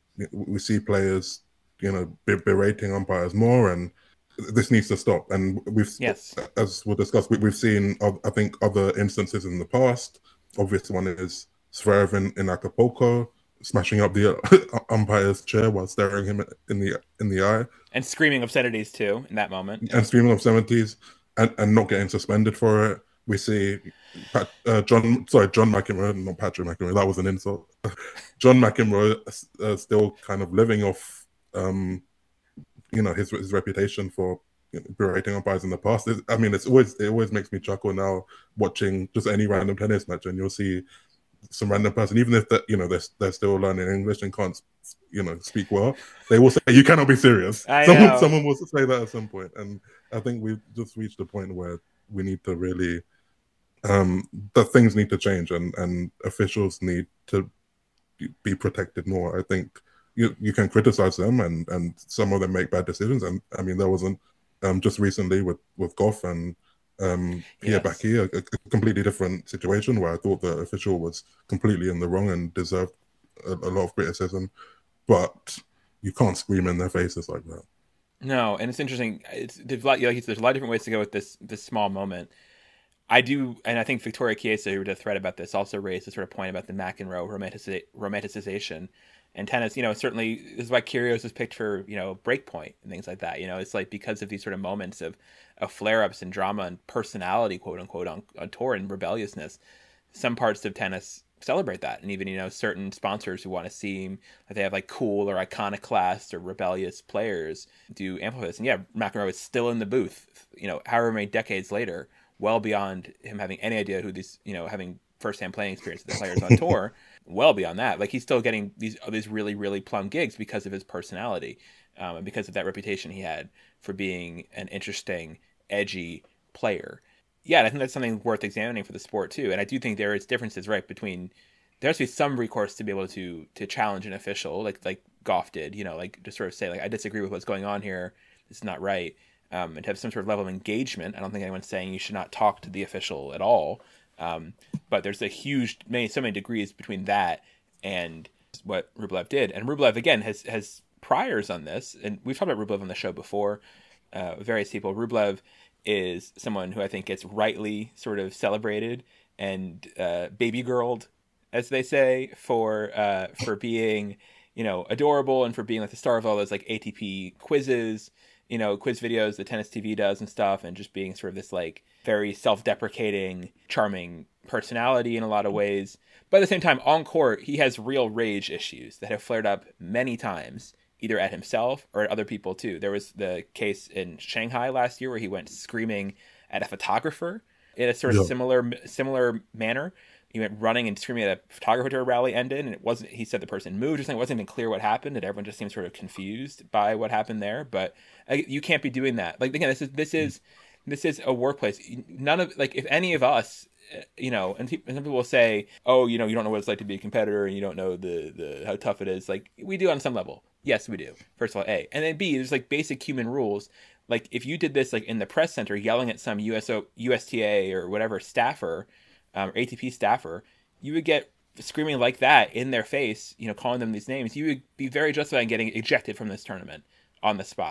we see players, you know, berating umpires more, and this needs to stop. And we've, Yes. as we'll discuss, we, we've seen, I think, other instances in the past. Obvious one is Zverev in, in Acapulco, smashing up the umpire's chair while staring him in the in the eye, and screaming obscenities too in that moment, yeah. and screaming obscenities, and, and not getting suspended for it. We see Pat, uh, John, sorry, John McEnroe, not Patrick McEnroe. That was an insult. John McEnroe uh, still kind of living off, um, you know, his his reputation for you know, berating umpires in the past. It, I mean, it's always it always makes me chuckle now watching just any random tennis match, and you'll see some random person, even if that you know they're they're still learning English and can't you know speak well, they will say, "You cannot be serious." I someone know. someone will say that at some point, and I think we've just reached a point where we need to really um that things need to change, and and officials need to be protected more. I think you you can criticize them, and and some of them make bad decisions, and I mean there wasn't um just recently with with Goff and um Pierre Yes. Bacchi, a, a completely different situation where I thought the official was completely in the wrong and deserved a, a lot of criticism, but you can't scream in their faces like that. No, and it's interesting. It's there's a lot, like, there's a lot of different ways to go with this this small moment. I do, and I think Victoria Chiesa, who did a thread about this, also raised a sort of point about the McEnroe romantic, romanticization and tennis. You know, certainly this is why Kyrgios was picked for, you know, Breakpoint and things like that. You know, it's like because of these sort of moments of, of flare-ups and drama and personality, quote unquote, on, on tour and rebelliousness. Some parts of tennis celebrate that, and even you know certain sponsors who want to seem like they have like cool or iconoclast or rebellious players do amplify this. And yeah, McEnroe is still in the booth, you know, however many decades later, well beyond him having any idea who these, you know, having firsthand playing experience with the players on tour. Well beyond that, like he's still getting these these really really plum gigs because of his personality, um, and because of that reputation he had for being an interesting, edgy player. Yeah, and I think that's something worth examining for the sport too. And I do think there is differences, right, between there has to be some recourse to be able to to challenge an official, like like Goff did, you know, like to sort of say like I disagree with what's going on here, this is not right, um, and to have some sort of level of engagement. I don't think anyone's saying you should not talk to the official at all, um, but there's a huge many so many degrees between that and what Rublev did. And Rublev again has has priors on this, and we've talked about Rublev on the show before, uh, various people. Rublev is someone who I think gets rightly sort of celebrated and uh, baby girled, as they say, for uh, for being, you know, adorable and for being like the star of all those like A T P quizzes, you know, quiz videos that Tennis T V does and stuff, and just being sort of this like very self-deprecating, charming personality in a lot of ways. But at the same time, on court, he has real rage issues that have flared up many times, either at himself or at other people too. There was the case in Shanghai last year where he went screaming at a photographer in a sort of yeah. similar similar manner. He went running and screaming at a photographer to a rally ended, and it wasn't. He said the person moved or something. It wasn't even clear what happened, and everyone just seemed sort of confused by what happened there. But uh, you can't be doing that. Like again, this is this is this is a workplace. None of like if any of us. You know, and, and some people will say, "Oh, you know, you don't know what it's like to be a competitor, and you don't know the, the how tough it is." Like we do on some level. Yes, we do. First of all, A, and then B. There's like basic human rules. Like if you did this like in the press center, yelling at some U S O, U S T A or whatever staffer, um, or A T P staffer, you would get screaming like that in their face. You know, calling them these names. You would be very justified in getting ejected from this tournament on the spot.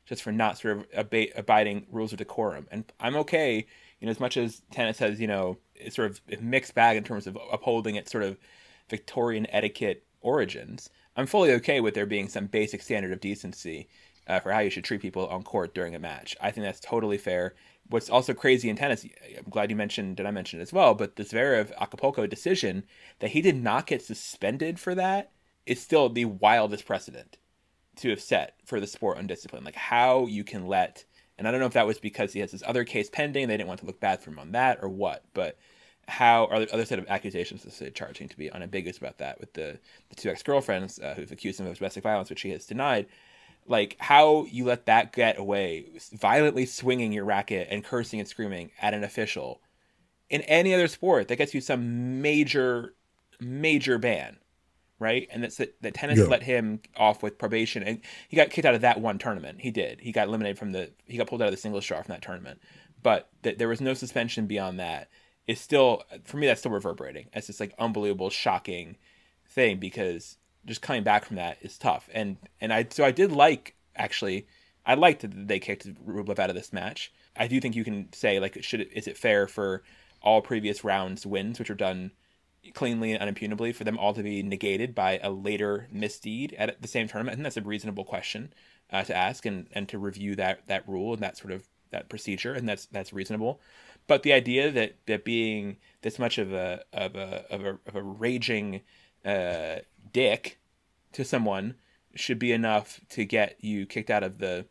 just for not sort of ab- abiding rules of decorum. And I'm okay, you know, as much as tennis has, you know, it's sort of a mixed bag in terms of upholding its sort of Victorian etiquette origins. I'm fully okay with there being some basic standard of decency uh, for how you should treat people on court during a match. I think that's totally fair. What's also crazy in tennis, I'm glad you mentioned, and I mentioned it as well, but the Zverev Acapulco decision, that he did not get suspended for that, is still the wildest precedent to have set for the sport on discipline. Like how you can let, and I don't know if that was because he has this other case pending, they didn't want to look bad for him on that or what, but how are the other set of accusations that charging to be unambiguous about that with the, the two ex-girlfriends uh, who've accused him of domestic violence, which he has denied. Like how you let that get away, violently swinging your racket and cursing and screaming at an official in any other sport, that gets you some major, major ban, right? And that's that, that tennis yeah. let him off with probation, and he got kicked out of that one tournament. He did. He got eliminated from the, he got pulled out of the singles draw from that tournament, but that there was no suspension beyond that. Is still, for me, that's still reverberating as this like unbelievable, shocking thing, because just coming back from that is tough. And and I so I did like, actually, I liked that they kicked Rublev out of this match. I do think you can say, like, should it, is it fair for all previous rounds wins, which are done cleanly and unimpugnablly, for them all to be negated by a later misdeed at the same tournament? I think that's a reasonable question uh, to ask, and, and to review that that rule and that sort of that procedure, and that's that's reasonable. But the idea that, that being this much of a of a of a, of a raging uh, dick to someone should be enough to get you kicked out of the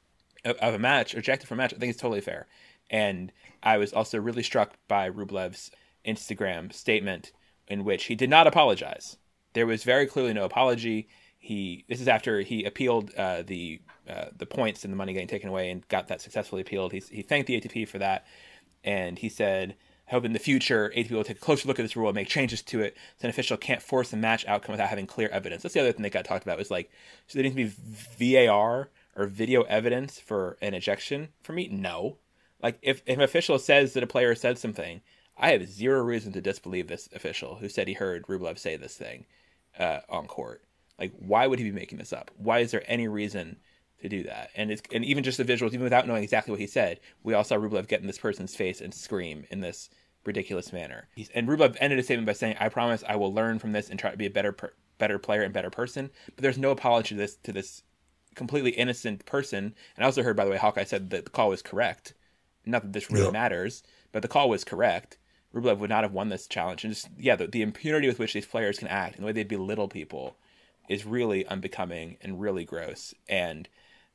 of a match, ejected from a match, I think it's totally fair. And I was also really struck by Rublev's Instagram statement, in which he did not apologize. There was very clearly no apology. He this is after he appealed uh, the uh, the points and the money getting taken away, and got that successfully appealed. He he thanked the A T P for that. And he said, I hope in the future A T P will take a closer look at this rule and make changes to it so an official can't force a match outcome without having clear evidence. That's the other thing that got talked about, was like, so there needs to be V A R or video evidence for an ejection? For me, no. Like, if, if an official says that a player said something, I have zero reason to disbelieve this official who said he heard Rublev say this thing uh, on court. Like, why would he be making this up? Why is there any reason to do that? And it's and even just the visuals, even without knowing exactly what he said, we all saw Rublev get in this person's face and scream in this ridiculous manner. He's, and Rublev ended his statement by saying, "I promise I will learn from this and try to be a better per, better player and better person." But there's no apology to this to this completely innocent person. And I also heard, by the way, Hawkeye said that the call was correct. Not that this really yeah. matters, but the call was correct. Rublev would not have won this challenge. And just yeah, the, the impunity with which these players can act and the way they belittle people is really unbecoming and really gross. And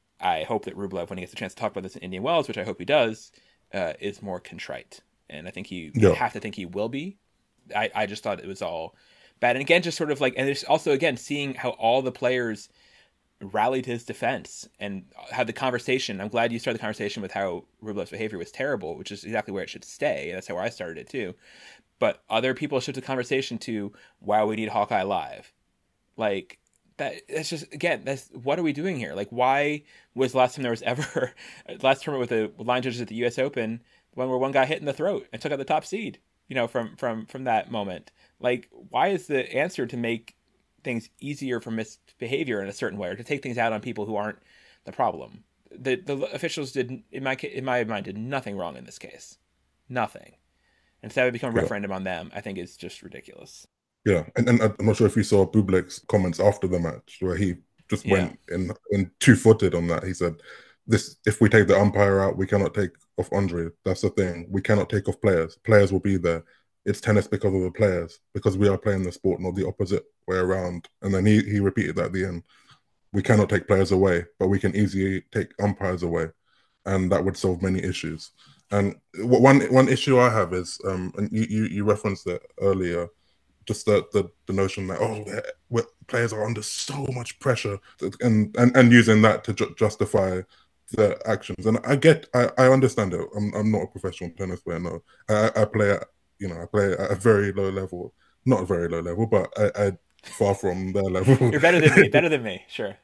I hope that Rublev, when he gets a chance to talk about this in Indian Wells, which I hope he does, uh, is more contrite. And I think he yeah. you have to think he will be. I, I just thought it was all bad. And again, just sort of like, and there's also, again, seeing how all the players rallied to his defense and had the conversation. I'm glad you started the conversation with how Rublev's behavior was terrible, which is exactly where it should stay. And that's how I started it too. But other people shifted the conversation to, wow, we need Hawkeye live. Like, that that's just, again, that's, what are we doing here? Like, why was the last time there was ever last tournament with the line judges at the U S Open, one where one guy hit in the throat and took out the top seed, you know, from from from that moment? Like, why is the answer to make things easier for misbehavior in a certain way, or to take things out on people who aren't the problem? The the officials did, in my in my mind, did nothing wrong in this case, nothing. And to have it become a yeah. referendum on them, I think is just ridiculous. Yeah, and, and I'm not sure if you saw Bublik's comments after the match, where he just yeah. went in, in two-footed on that. He said, "This, if we take the umpire out, we cannot take off Andre. That's the thing. We cannot take off players. Players will be there. It's tennis because of the players, because we are playing the sport, not the opposite way around." And then he, he repeated that at the end. We cannot take players away, but we can easily take umpires away. And that would solve many issues. And one one issue I have is, um, and you, you, you referenced it earlier, just the, the, the notion that, oh, players are under so much pressure, and, and, and using that to ju- justify their actions. And I get, I, I understand it. I'm I'm not a professional tennis player, no. I, I play at, you know, I play at a very low level. Not a very low level, but I, I far from their level. You're better than me, better than me, sure.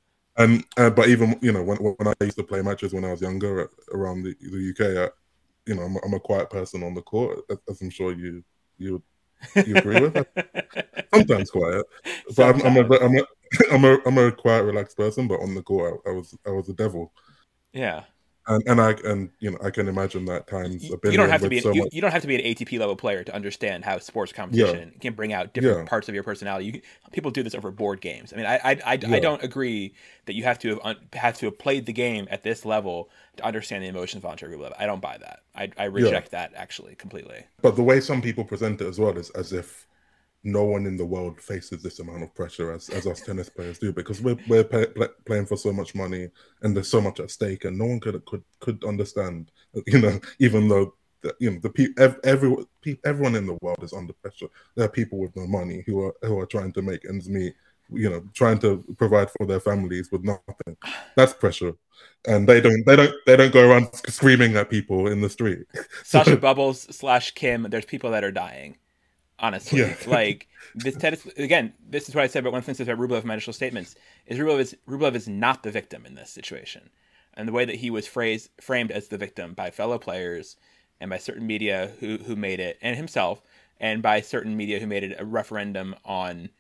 And uh, but even, you know, when when I used to play matches when I was younger at, around the, the U K, I, you know, I'm, I'm a quiet person on the court, as I'm sure you you you agree with. Sometimes quiet, but Sometimes. I'm, I'm a I'm a I'm a I'm a quiet, relaxed person. But on the court, I, I was I was a devil. Yeah. And and I and you know I can imagine that times You, a you don't billion have to with be so you, much. you don't have to be an A T P level player to understand how sports Yeah, competition can bring out different yeah, parts of your personality. You, people do this over board games. I mean, I I, I, I yeah, don't agree that you have to have un, have to have played the game at this level to understand the emotions of Andre Rublev. I don't buy that. I I yeah. reject that actually completely. But the way some people present it as well is as if no one in the world faces this amount of pressure as, as us tennis players do, because we're we're pay, play, playing for so much money and there's so much at stake, and no one could could could understand, you know, even though the, you know the people every everyone in the world is under pressure. There are people with no money who are who are trying to make ends meet, you know, trying to provide for their families with nothing. That's pressure, and they don't they don't they don't go around screaming at people in the street. So Sasha Bubbles slash Kim, there's people that are dying. yeah, Honestly, like this tennis again. This is what I said about one thing about Rublev initial statements. Is Rublev is Rublev is not the victim in this situation, and the way that he was phrased framed as the victim by fellow players and by certain media who who made it, and himself, and by certain media who made it a referendum on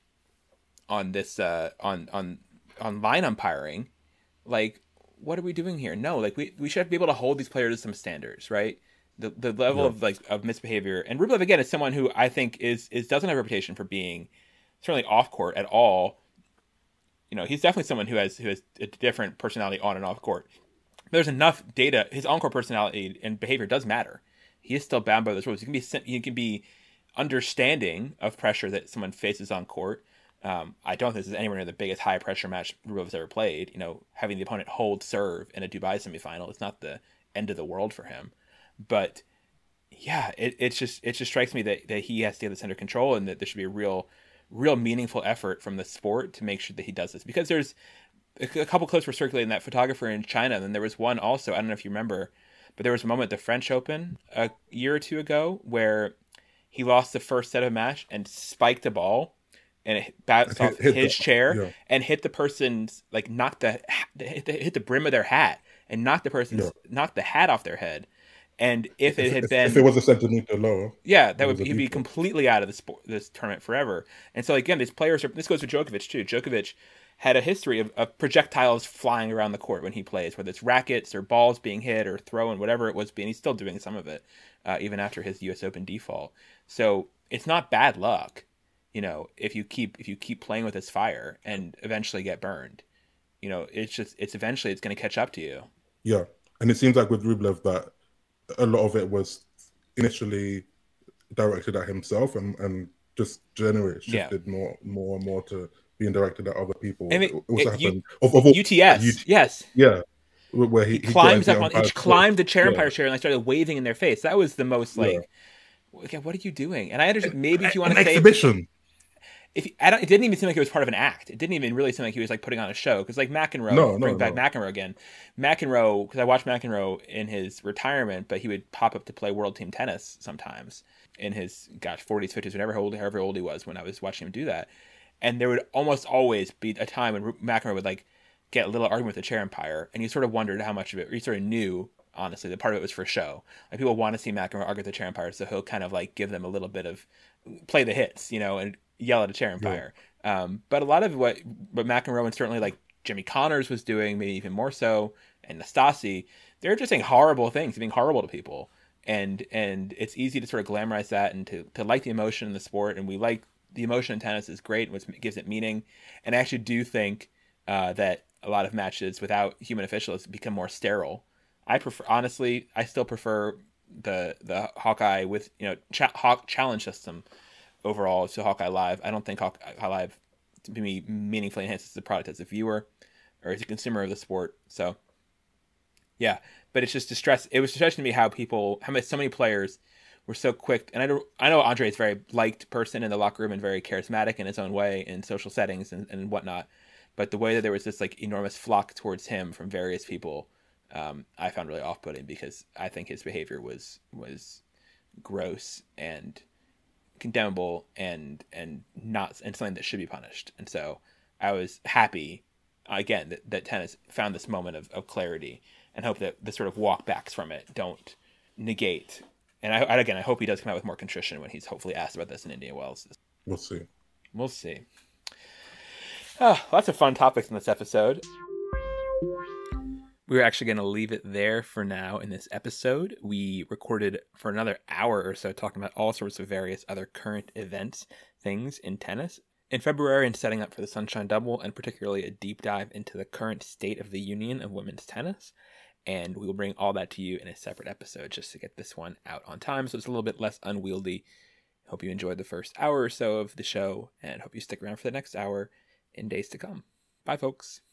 on this uh, on on on line umpiring. Like, what are we doing here? No, like we we should be able to hold these players to some standards, right? The the level yeah, of like of misbehavior, and Rublev again is someone who I think is is doesn't have a reputation for being certainly off court at all. You know, he's definitely someone who has who has a different personality on and off court. There's enough data. His on court personality and behavior does matter. He is still bound by those rules. He can be he can be understanding of pressure that someone faces on court. Um, I don't think this is anywhere near the biggest high pressure match Rublev's ever played. You know, having the opponent hold serve in a Dubai semifinal is not the end of the world for him. But yeah, it, it's just it just strikes me that, that he has to get this under control, and that there should be a real, real meaningful effort from the sport to make sure that he does this. Because there's a, a couple clips were circulating that photographer in China, and then there was one also. I don't know if you remember, but there was a moment at the French Open a year or two ago where he lost the first set of a match and spiked a ball, and it bounced hit, off hit his the, chair yeah, and hit the person's like knocked the hit the, hit the brim of their hat and knocked the yeah. person's knocked the hat off their head. And if it If, had if, if it been was a centimeter lower, yeah, that it would was be, a he'd be default. completely out of the sport, this tournament forever. And so again, these players are. This goes with Djokovic too. Djokovic had a history of, of projectiles flying around the court when he plays, whether it's rackets or balls being hit or thrown, whatever it was being. He's still doing some of it, uh, even after his U S Open default. So it's not bad luck, you know, if you keep if you keep playing with this fire and eventually get burned. You know, it's just it's eventually it's going to catch up to you. Yeah, and it seems like with Rublev that a lot of it was initially directed at himself, and and just generally Yeah, shifted more more and more to being directed at other and people. it, It also it, you, happened of, of all U T S, U T, yes. yeah, where he, He he got climbs into up the on he umpire's foot. climbed the chair Yeah, umpire chair and I started waving in their face. That was the most yeah, like, okay, what are you doing? And I understand maybe if you want an to say exhibition. if I don't, it didn't even seem like it was part of an act. It didn't even really seem like he was like putting on a show. Because like McEnroe, No, no, bring back no. McEnroe again. McEnroe, because I watched McEnroe in his retirement, but he would pop up to play World Team Tennis sometimes in his gosh forties, fifties, whatever old, however old he was when I was watching him do that. And there would almost always be a time when McEnroe would like get a little argument with the chair umpire, and you sort of wondered how much of it, or you sort of knew honestly that part of it was for show. Like people want to see McEnroe argue with the chair umpire, so he'll kind of like give them a little bit of play the hits, you know, and yell at a chair Yeah, umpire. Um, but a lot of what what McEnroe and certainly like Jimmy Connors was doing, maybe even more so, and Nastasi, they're just saying horrible things, being horrible to people, and and it's easy to sort of glamorize that and to to like the emotion in the sport, and we like the emotion in tennis is great, which gives it meaning, and I actually do think uh, that a lot of matches without human officials become more sterile. I prefer honestly, I still prefer the the Hawkeye with you know cha- Hawk challenge system overall to Hawkeye Live. I don't think Hawkeye Live to me meaningfully enhances the product as a viewer or as a consumer of the sport. So yeah, but it's just distress. It was distressing to me how people, how many, so many players were so quick. And I don't, I know Andre is a very liked person in the locker room and very charismatic in his own way in social settings and, and whatnot. But the way that there was this like enormous flock towards him from various people, um, I found really off-putting because I think his behavior was was gross and condemnable and and not and something that should be punished. And so I was happy again that, that tennis found this moment of, of clarity and hope that the sort of walkbacks from it don't negate. And I, I again I hope he does come out with more contrition when he's hopefully asked about this in Indian Wells. we'll see. We'll see. Oh, lots of fun topics in this episode. We're actually going to leave it there for now in this episode. We recorded for another hour or so talking about all sorts of various other current events, things in tennis. In February, and setting up for the Sunshine Double, and particularly a deep dive into the current state of the union of women's tennis. And we will bring all that to you in a separate episode just to get this one out on time, so it's a little bit less unwieldy. Hope you enjoyed the first hour or so of the show, and hope you stick around for the next hour in days to come. Bye, folks.